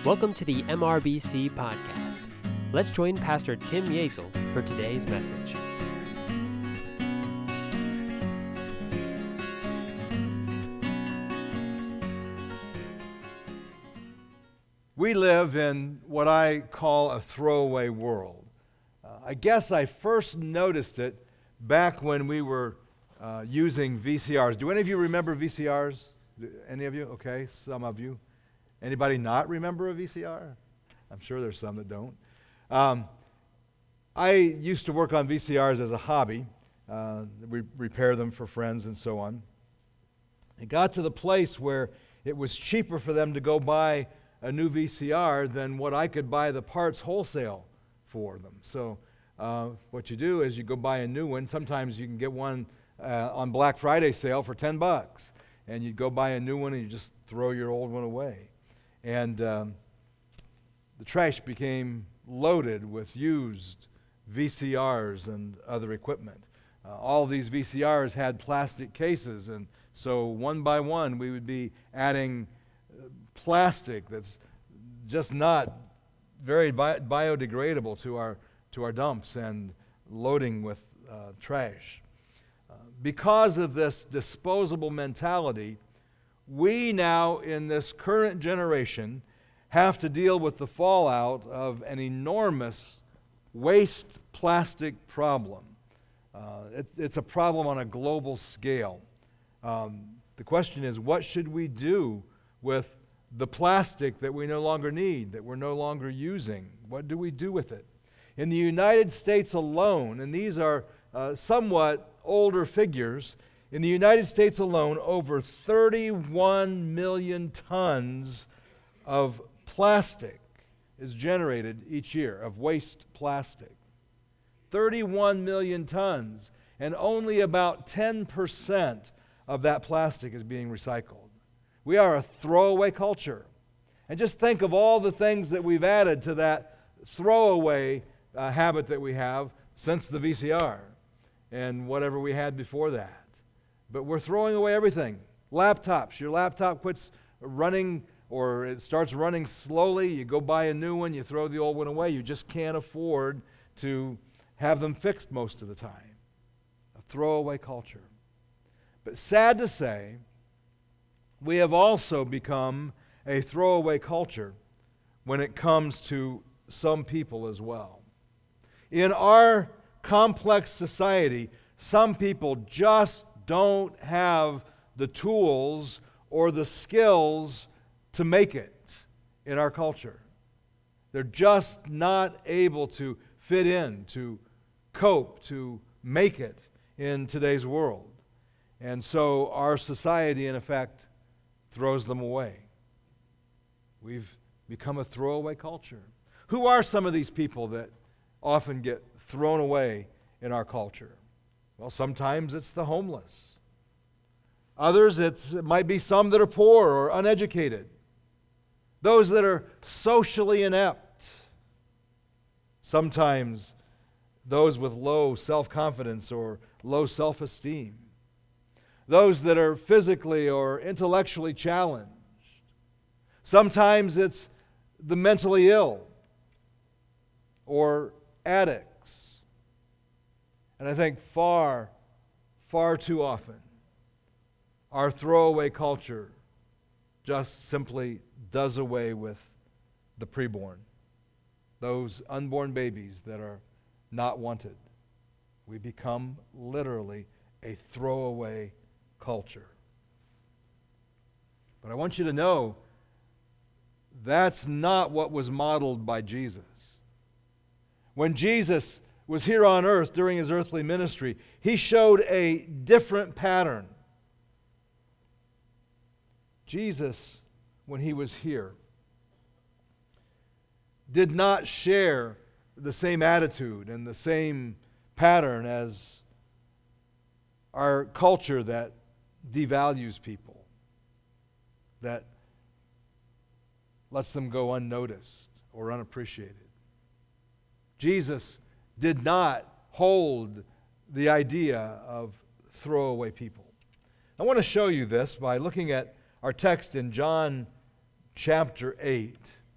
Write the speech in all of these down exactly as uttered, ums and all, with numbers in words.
Welcome to the M R B C podcast. Let's join Pastor Tim Yeasel for today's message. We live in what I call a throwaway world. Uh, I guess I first noticed it back when we were uh, using V C Rs. Do any of you remember V C Rs? Do any of you? Okay, some of you. Anybody not remember a V C R? I'm sure there's some that don't. Um, I used to work on V C Rs as a hobby. Uh, we repair them for friends and so on. It got to the place where it was cheaper for them to go buy a new V C R than what I could buy the parts wholesale for them. So uh, what you do is you go buy a new one. Sometimes you can get one uh, on Black Friday sale for ten bucks. And you go buy a new one and you just throw your old one away. And um, the trash became loaded with used V C Rs and other equipment. Uh, all these V C Rs had plastic cases, and so one by one we would be adding uh, plastic that's just not very bi- biodegradable to our to our dumps and loading with uh, trash. Uh, because of this disposable mentality, we now, in this current generation, have to deal with the fallout of an enormous waste plastic problem. Uh, it, it's a problem on a global scale. Um, the question is, what should we do with the plastic that we no longer need, that we're no longer using? What do we do with it? In the United States alone, and these are uh, somewhat older figures, in the United States alone, over thirty-one million tons of plastic is generated each year, of waste plastic. thirty-one million tons, and only about ten percent of that plastic is being recycled. We are a throwaway culture. And just think of all the things that we've added to that throwaway uh, habit that we have since the V C R and whatever we had before that. But we're throwing away everything. Laptops. Your laptop quits running or it starts running slowly. You go buy a new one. You throw the old one away. You just can't afford to have them fixed most of the time. A throwaway culture. But sad to say, we have also become a throwaway culture when it comes to some people as well. In our complex society, some people just don't have the tools or the skills to make it in our culture. They're just not able to fit in, to cope, to make it in today's world. And so our society, in effect, throws them away. We've become a throwaway culture. Who are some of these people that often get thrown away in our culture? Well, sometimes it's the homeless. Others, it's, it might be some that are poor or uneducated. Those that are socially inept. Sometimes those with low self-confidence or low self-esteem. Those that are physically or intellectually challenged. Sometimes it's the mentally ill or addicts. And I think far, far too often, our throwaway culture just simply does away with the preborn, those unborn babies that are not wanted. We become literally a throwaway culture. But I want you to know that's not what was modeled by Jesus. When Jesus was here on earth during his earthly ministry, he showed a different pattern. Jesus, when he was here, did not share the same attitude and the same pattern as our culture that devalues people, that lets them go unnoticed or unappreciated. Jesus did not hold the idea of throwaway people. I want to show you this by looking at our text in John chapter eight.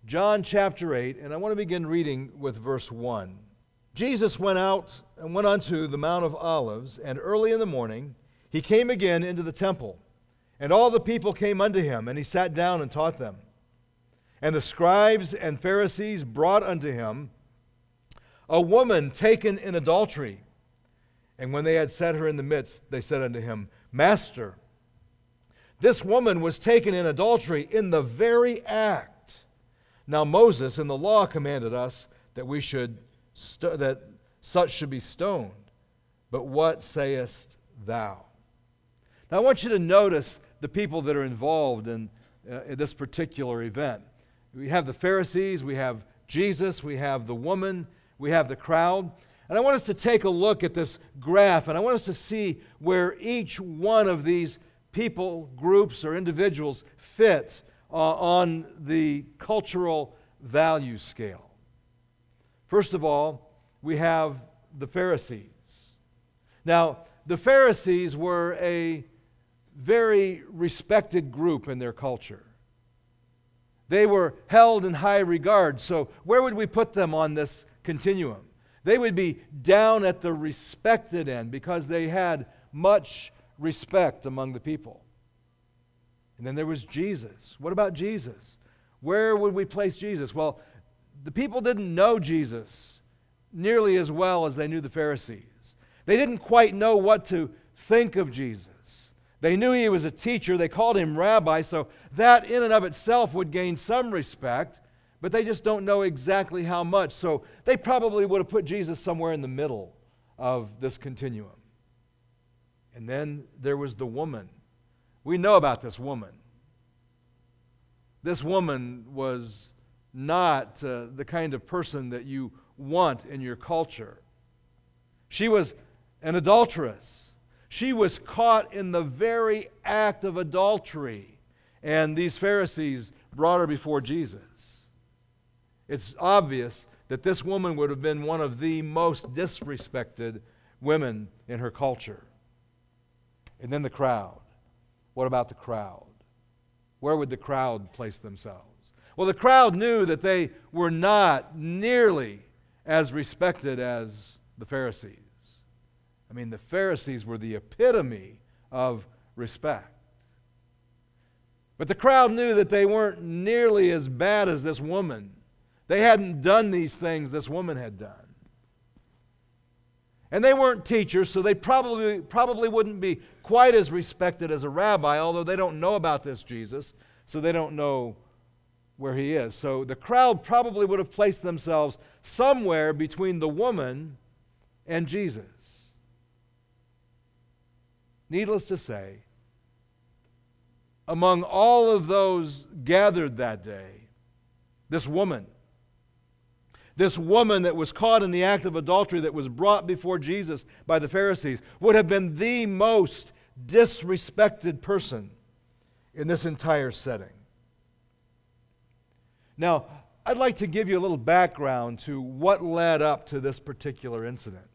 John chapter eight, and I want to begin reading with verse one. Jesus went out and went unto the Mount of Olives, and early in the morning he came again into the temple. And all the people came unto him, and he sat down and taught them. And the scribes and Pharisees brought unto him a woman taken in adultery. And when they had set her in the midst, they said unto him, Master, this woman was taken in adultery in the very act. Now Moses in the law commanded us that we should st- that such should be stoned. But what sayest thou? Now I want you to notice the people that are involved in, uh, in this particular event. We have the Pharisees, we have Jesus, we have the woman, we have the crowd. And I want us to take a look at this graph, and I want us to see where each one of these people, groups, or individuals fit uh, on the cultural value scale. First of all, we have the Pharisees. Now, the Pharisees were a very respected group in their culture. They were held in high regard. So where would we put them on this continuum? They would be down at the respected end because they had much respect among the people. And then there was Jesus. What about Jesus? Where would we place Jesus? Well, the people didn't know Jesus nearly as well as they knew the Pharisees. They didn't quite know what to think of Jesus. They knew he was a teacher. They called him rabbi, so that in and of itself would gain some respect, but they just don't know exactly how much. So they probably would have put Jesus somewhere in the middle of this continuum. And then there was the woman. We know about this woman. This woman was not uh, the kind of person that you want in your culture. She was an adulteress. She was caught in the very act of adultery. And these Pharisees brought her before Jesus. It's obvious that this woman would have been one of the most disrespected women in her culture. And then the crowd. What about the crowd? Where would the crowd place themselves? Well, the crowd knew that they were not nearly as respected as the Pharisees. I mean, the Pharisees were the epitome of respect. But the crowd knew that they weren't nearly as bad as this woman. They hadn't done these things this woman had done. And they weren't teachers, so they probably, probably wouldn't be quite as respected as a rabbi, although they don't know about this Jesus, so they don't know where he is. So the crowd probably would have placed themselves somewhere between the woman and Jesus. Needless to say, among all of those gathered that day, this woman, this woman that was caught in the act of adultery that was brought before Jesus by the Pharisees would have been the most disrespected person in this entire setting. Now, I'd like to give you a little background to what led up to this particular incident.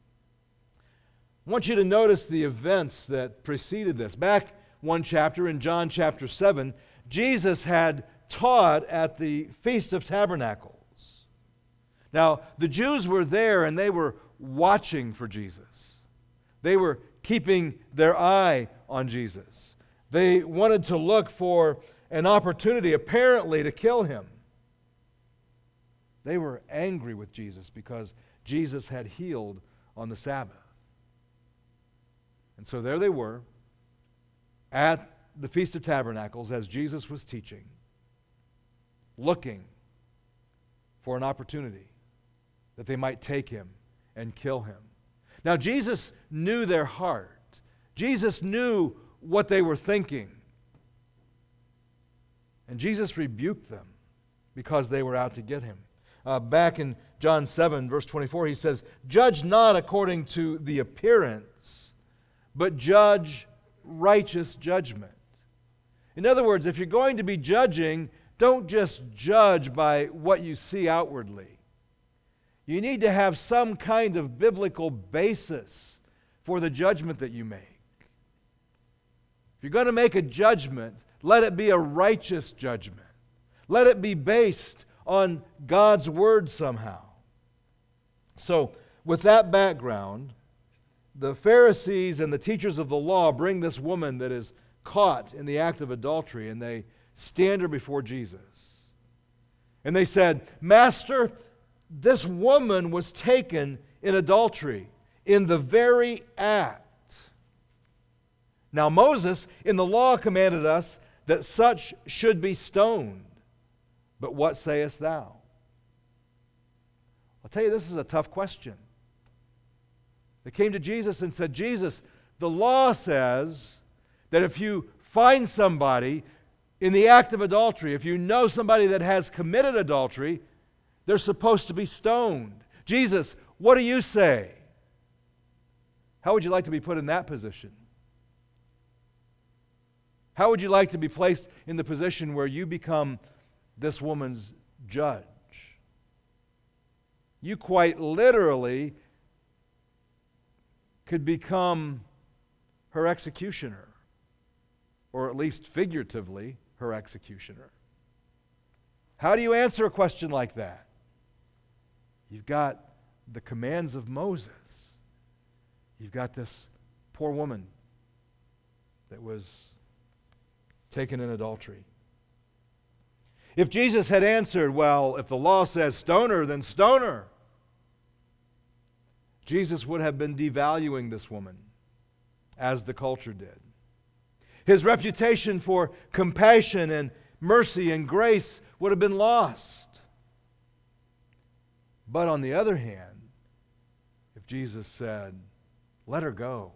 I want you to notice the events that preceded this. Back one chapter in John chapter seven, Jesus had taught at the Feast of Tabernacles. Now, the Jews were there and they were watching for Jesus. They were keeping their eye on Jesus. They wanted to look for an opportunity, apparently, to kill him. They were angry with Jesus because Jesus had healed on the Sabbath. And so there they were at the Feast of Tabernacles as Jesus was teaching, looking for an opportunity that they might take him and kill him. Now, Jesus knew their heart. Jesus knew what they were thinking. And Jesus rebuked them because they were out to get him. Uh, back in John seven, verse twenty-four, he says, "Judge not according to the appearance, but judge righteous judgment." In other words, if you're going to be judging, don't just judge by what you see outwardly. You need to have some kind of biblical basis for the judgment that you make. If you're going to make a judgment, let it be a righteous judgment. Let it be based on God's Word somehow. So, with that background, the Pharisees and the teachers of the law bring this woman that is caught in the act of adultery, and they stand her before Jesus. And they said, Master, this woman was taken in adultery, in the very act. Now Moses in the law commanded us that such should be stoned. But what sayest thou? I'll tell you, this is a tough question. They came to Jesus and said, Jesus, the law says that if you find somebody in the act of adultery, if you know somebody that has committed adultery, they're supposed to be stoned. Jesus, what do you say? How would you like to be put in that position? How would you like to be placed in the position where you become this woman's judge? You quite literally could become her executioner, or at least figuratively her executioner. How do you answer a question like that? You've got the commands of Moses. You've got this poor woman that was taken in adultery. If Jesus had answered, well, if the law says stone her, then stone her, Jesus would have been devaluing this woman, as the culture did. His reputation for compassion and mercy and grace would have been lost. But on the other hand, if Jesus said, let her go.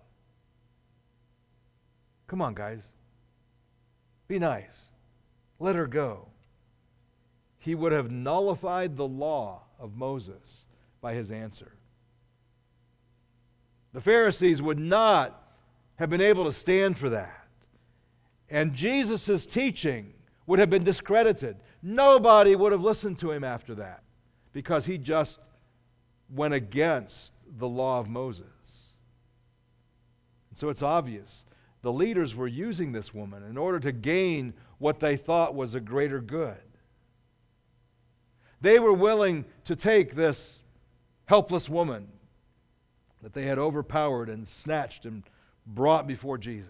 Come on, guys. Be nice. Let her go. He would have nullified the law of Moses by his answer. The Pharisees would not have been able to stand for that. And Jesus' teaching would have been discredited. Nobody would have listened to him after that because he just went against the law of Moses. And so it's obvious the leaders were using this woman in order to gain what they thought was a greater good. They were willing to take this helpless woman that they had overpowered and snatched and brought before Jesus,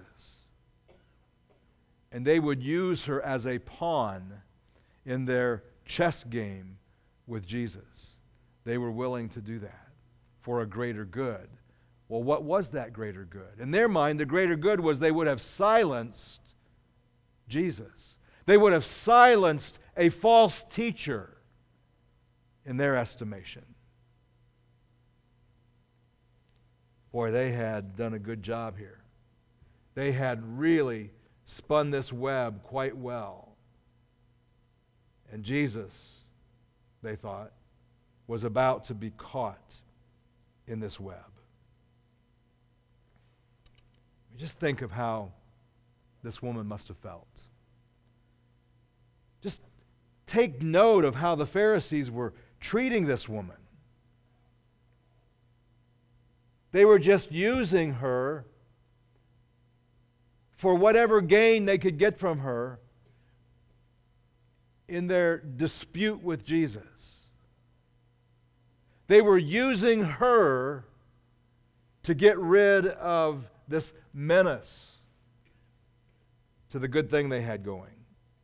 and they would use her as a pawn in their chess game with Jesus. They were willing to do that for a greater good. Well, what was that greater good? In their mind, the greater good was they would have silenced Jesus. They would have silenced a false teacher in their estimation. Boy, they had done a good job here. They had really spun this web quite well. And Jesus, they thought, was about to be caught in this web. Just think of how this woman must have felt. Just take note of how the Pharisees were treating this woman. They were just using her for whatever gain they could get from her in their dispute with Jesus. They were using her to get rid of this menace to the good thing they had going.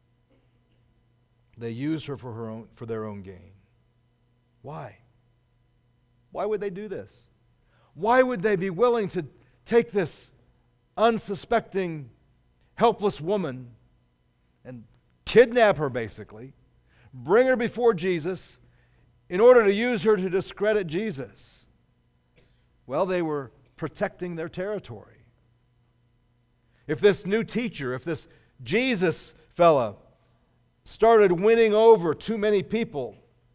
They used her for her own, for their own gain. Why? Why would they do this? Why would they be willing to take this unsuspecting, helpless woman and kidnap her, basically, bring her before Jesus in order to use her to discredit Jesus? Well, they were protecting their territory. If this new teacher, if this Jesus fella started winning over too many people,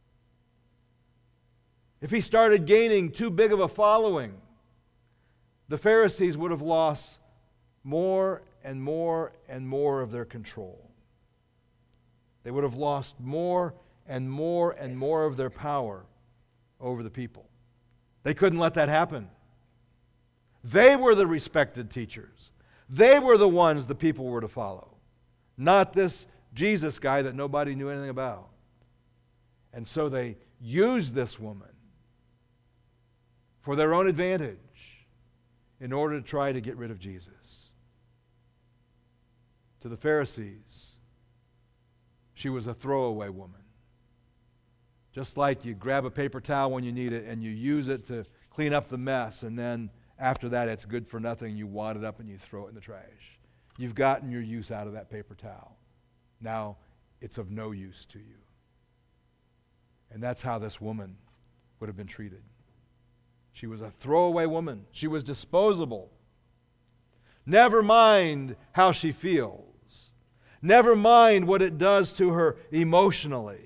if he started gaining too big of a following, the Pharisees would have lost more and more and more of their control. They would have lost more and more and more of their power over the people. They couldn't let that happen. They were the respected teachers. They were the ones the people were to follow, not this Jesus guy that nobody knew anything about. And so they used this woman for their own advantage in order to try to get rid of Jesus. To the Pharisees, she was a throwaway woman. Just like you grab a paper towel when you need it and you use it to clean up the mess, and then after that it's good for nothing, you wad it up and you throw it in the trash. You've gotten your use out of that paper towel. Now it's of no use to you. And that's how this woman would have been treated. She was a throwaway woman. She was disposable. Never mind how she feels. Never mind what it does to her emotionally.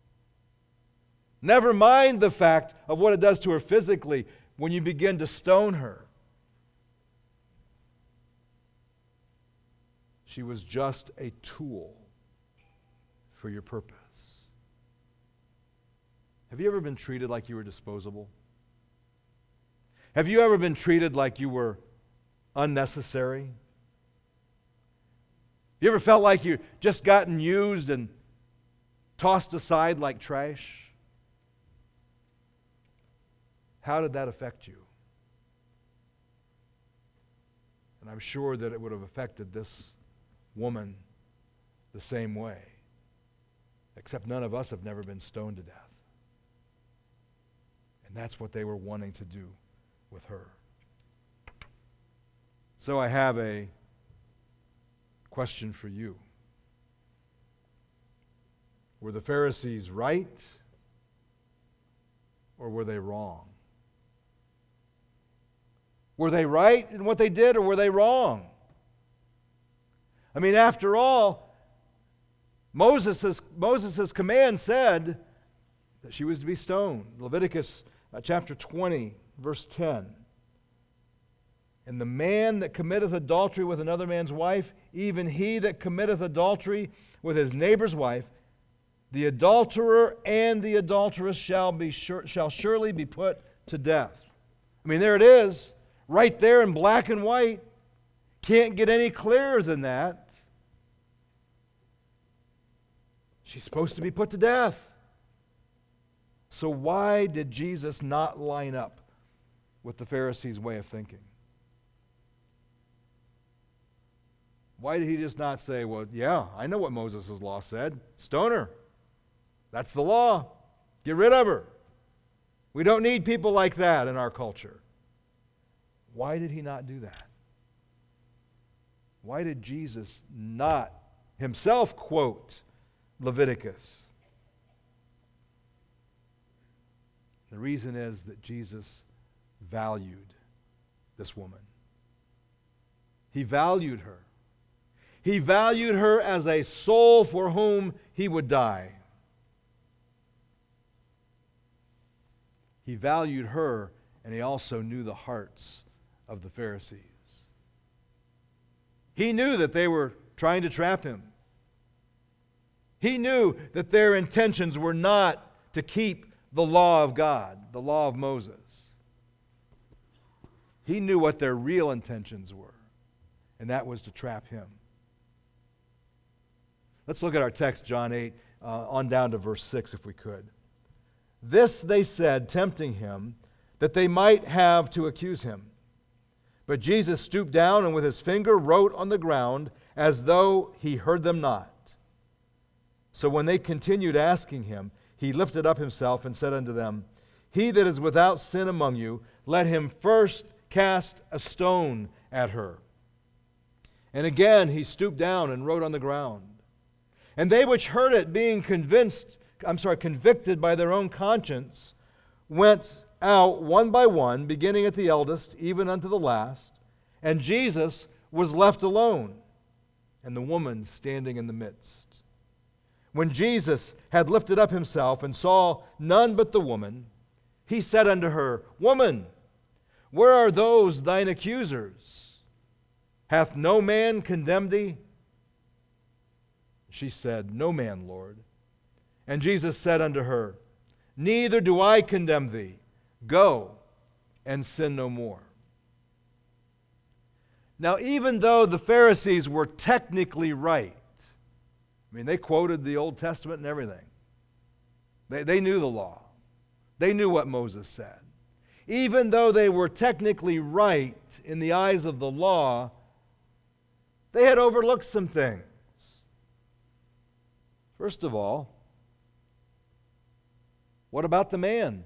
Never mind the fact of what it does to her physically when you begin to stone her. She was just a tool for your purpose. Have you ever been treated like you were disposable? Have you ever been treated like you were unnecessary? Have you ever felt like you just gotten used and tossed aside like trash? How did that affect you? And I'm sure that it would have affected this woman the same way, except none of us have never been stoned to death. And that's what they were wanting to do with her. So I have a question for you. Were the Pharisees right or were they wrong? Were they right in what they did or were they wrong? I mean, after all, Moses' Moses' command said that she was to be stoned. Leviticus uh, chapter twenty, verse ten. And the man that committeth adultery with another man's wife, even he that committeth adultery with his neighbor's wife, the adulterer and the adulteress shall be sure, shall surely be put to death. I mean, there it is, right there in black and white. Can't get any clearer than that. She's supposed to be put to death. So why did Jesus not line up with the Pharisees' way of thinking? Why did he just not say, well, yeah, I know what Moses' law said. Stone her. That's the law. Get rid of her. We don't need people like that in our culture. Why did he not do that? Why did Jesus not himself quote Leviticus? The reason is that Jesus valued this woman. He valued her. He valued her as a soul for whom he would die. He valued her, and he also knew the hearts of the Pharisees. He knew that they were trying to trap him. He knew that their intentions were not to keep the law of God, the law of Moses. He knew what their real intentions were, and that was to trap him. Let's look at our text, John eight, uh, on down to verse six, if we could. This they said, tempting him, that they might have to accuse him. But Jesus stooped down and with his finger wrote on the ground as though he heard them not. So when they continued asking him, he lifted up himself and said unto them, He that is without sin among you, let him first cast a stone at her. And again he stooped down and wrote on the ground. And they which heard it, being convinced, I'm sorry, convicted by their own conscience, went out one by one, beginning at the eldest, even unto the last. And Jesus was left alone, and the woman standing in the midst. When Jesus had lifted up himself and saw none but the woman, he said unto her, Woman, where are those thine accusers? Hath no man condemned thee? She said, No man, Lord. And Jesus said unto her, Neither do I condemn thee. Go and sin no more. Now, even though the Pharisees were technically right, I mean, they quoted the Old Testament and everything. They, they knew the law. They knew what Moses said. Even though they were technically right in the eyes of the law, they had overlooked some things. First of all, what about the man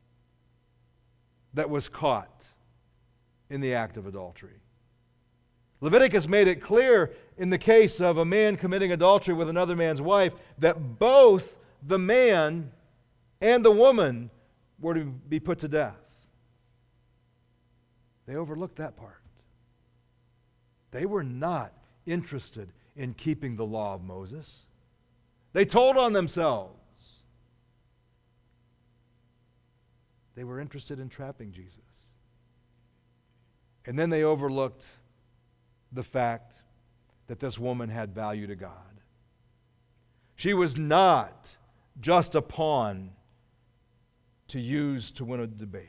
that was caught in the act of adultery? Leviticus made it clear in the case of a man committing adultery with another man's wife that both the man and the woman were to be put to death. They overlooked that part. They were not interested in keeping the law of Moses. They told on themselves. They were interested in trapping Jesus. And then they overlooked the fact that this woman had value to God. She was not just a pawn to use to win a debate.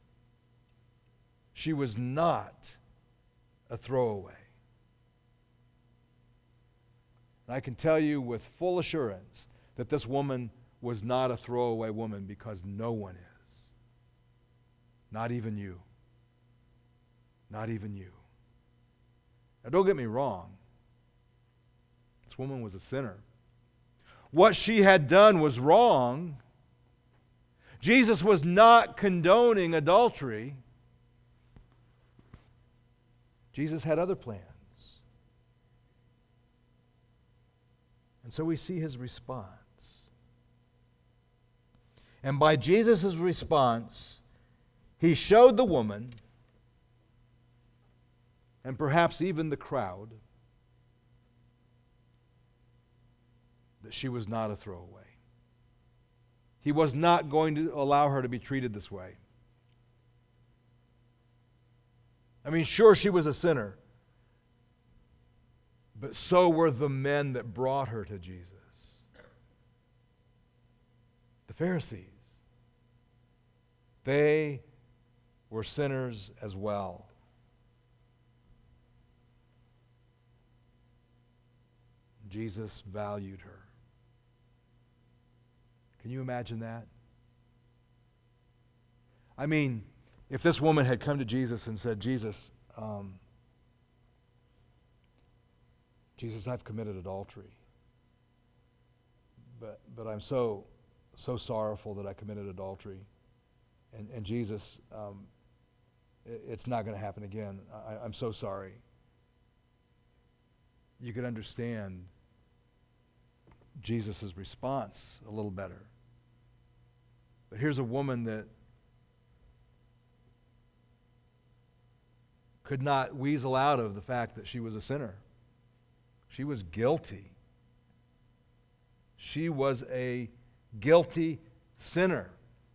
She was not a throwaway. And I can tell you with full assurance that this woman was not a throwaway woman, because no one is. Not even you. Not even you. Now, don't get me wrong. This woman was a sinner. What she had done was wrong. Jesus was not condoning adultery. Jesus had other plans. And so we see his response. And by Jesus' response, he showed the woman, and perhaps even the crowd, that she was not a throwaway. He was not going to allow her to be treated this way. I mean, sure, she was a sinner, but so were the men that brought her to Jesus. The Pharisees. They were sinners as well. Jesus valued her. Can you imagine that? I mean, if this woman had come to Jesus and said, Jesus, um, Jesus, I've committed adultery, but but I'm so so sorrowful that I committed adultery, and and Jesus, um, it, it's not going to happen again. I, I'm so sorry. You could understand Jesus' response a little better. But here's a woman that could not weasel out of the fact that she was a sinner. She was guilty. She was a guilty sinner.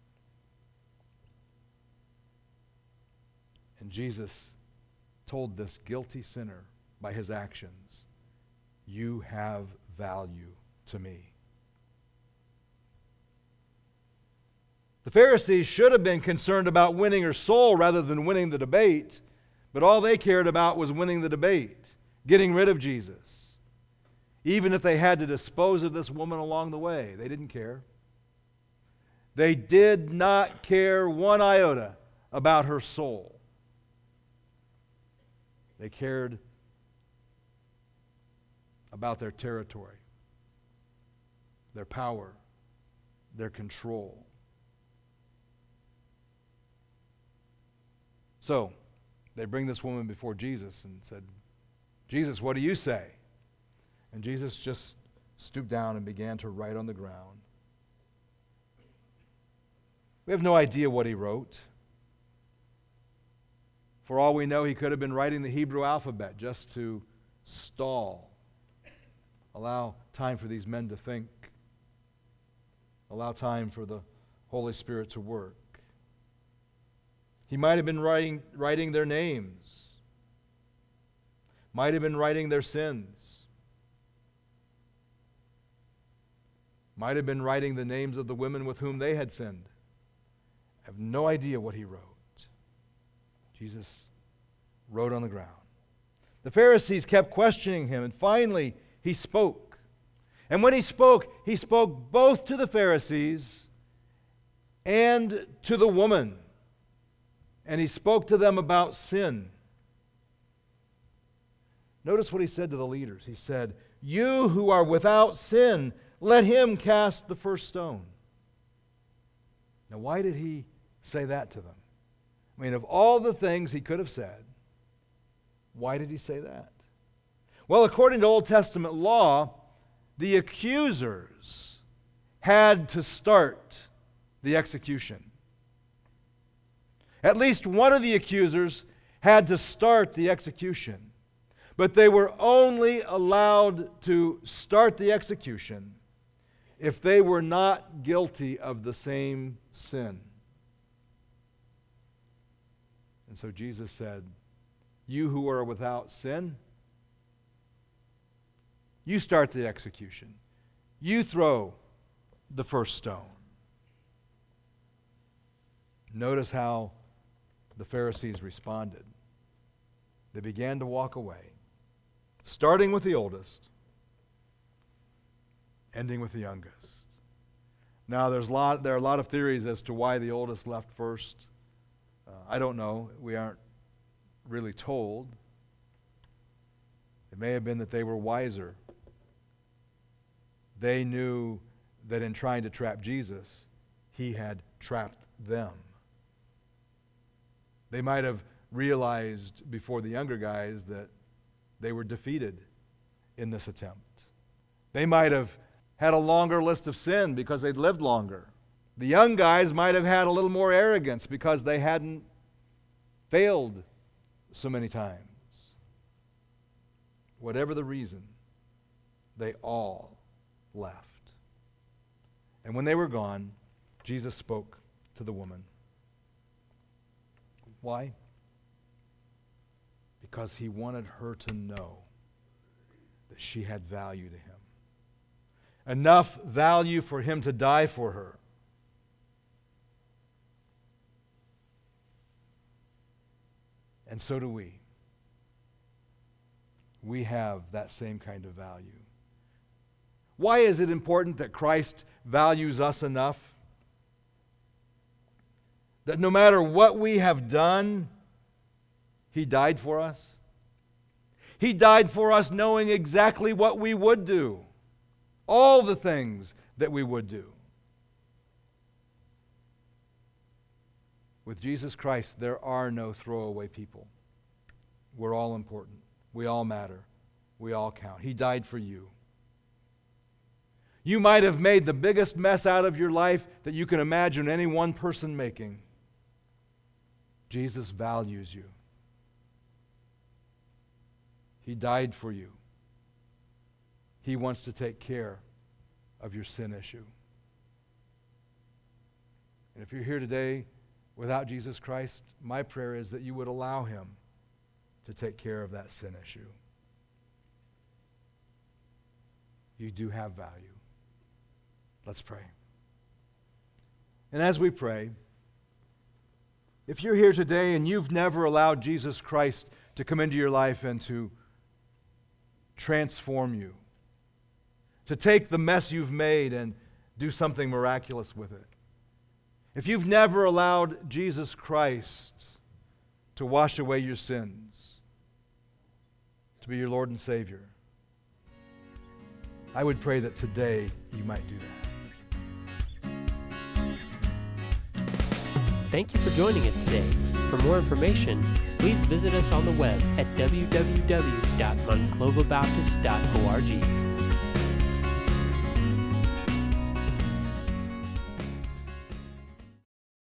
And Jesus told this guilty sinner by his actions, "You have value to me." The Pharisees should have been concerned about winning her soul rather than winning the debate, but all they cared about was winning the debate, getting rid of Jesus. Even if they had to dispose of this woman along the way, they didn't care. They did not care one iota about her soul. They cared about their territory, their power, their control. So, they bring this woman before Jesus and said, "Jesus, what do you say?" And Jesus just stooped down and began to write on the ground. We have no idea what he wrote. For all we know, he could have been writing the Hebrew alphabet just to stall, allow time for these men to think, allow time for the Holy Spirit to work. He might have been writing, writing their names, might have been writing their sins, might have been writing the names of the women with whom they had sinned. I have no idea what he wrote. Jesus wrote on the ground. The Pharisees kept questioning him, and finally he spoke. And when he spoke, he spoke both to the Pharisees and to the woman. And he spoke to them about sin. Notice what he said to the leaders. He said, "You who are without sin, let him cast the first stone." Now, why did he say that to them? I mean, of all the things he could have said, why did he say that? Well, according to Old Testament law, the accusers had to start the execution. At least one of the accusers had to start the execution, but they were only allowed to start the execution if they were not guilty of the same sin. And so Jesus said, "You who are without sin, you start the execution. You throw the first stone." Notice how the Pharisees responded. They began to walk away, starting with the oldest, ending with the youngest. Now, there's a lot, there are a lot of theories as to why the oldest left first. Uh, I don't know. We aren't really told. It may have been that they were wiser. They knew that in trying to trap Jesus, he had trapped them. They might have realized before the younger guys that they were defeated in this attempt. They might have had a longer list of sin because they'd lived longer. The young guys might have had a little more arrogance because they hadn't failed so many times. Whatever the reason, they all left. And when they were gone, Jesus spoke to the woman. Why? Because he wanted her to know that she had value to him. Enough value for him to die for her. And so do we. We have that same kind of value. Why is it important that Christ values us enough? That no matter what we have done, he died for us. He died for us knowing exactly what we would do. All the things that we would do. With Jesus Christ, there are no throwaway people. We're all important. We all matter. We all count. He died for you. You might have made the biggest mess out of your life that you can imagine any one person making. Jesus values you. He died for you. He wants to take care of your sin issue. And if you're here today without Jesus Christ, my prayer is that you would allow him to take care of that sin issue. You do have value. Let's pray. And as we pray, if you're here today and you've never allowed Jesus Christ to come into your life and to transform you, to take the mess you've made and do something miraculous with it, if you've never allowed Jesus Christ to wash away your sins, to be your Lord and Savior, I would pray that today you might do that. Thank you for joining us today. For more information, please visit us on the web at w w w dot monclova baptist dot org.